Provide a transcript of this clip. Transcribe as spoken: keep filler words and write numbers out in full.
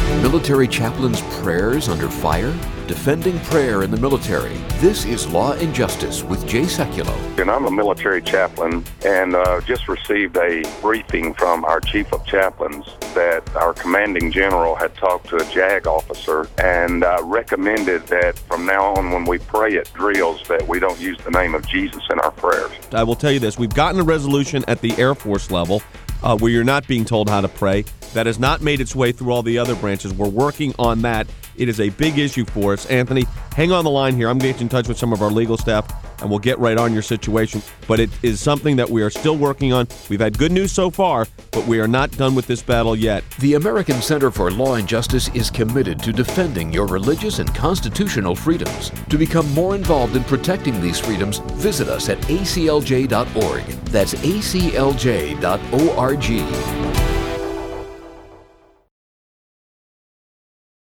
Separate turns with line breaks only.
Military chaplains' prayers under fire? Defending prayer in the military. This is Law and Justice with Jay Sekulow.
And I'm a military chaplain and uh, just received a briefing from our chief of chaplains that our commanding general had talked to a JAG officer and uh, recommended that from now on when we pray at drills that we don't use the name of Jesus in our prayers.
I will tell you this. We've gotten a resolution at the Air Force level uh, where you're not being told how to pray. That has not made its way through all the other branches. We're working on that. It is a big issue for us. Anthony, hang on the line here. I'm going to get you in touch with some of our legal staff, and we'll get right on your situation. But it is something that we are still working on. We've had good news so far, but we are not done with this battle yet.
The American Center for Law and Justice is committed to defending your religious and constitutional freedoms. To become more involved in protecting these freedoms, visit us at A C L J dot org. That's A C L J dot org.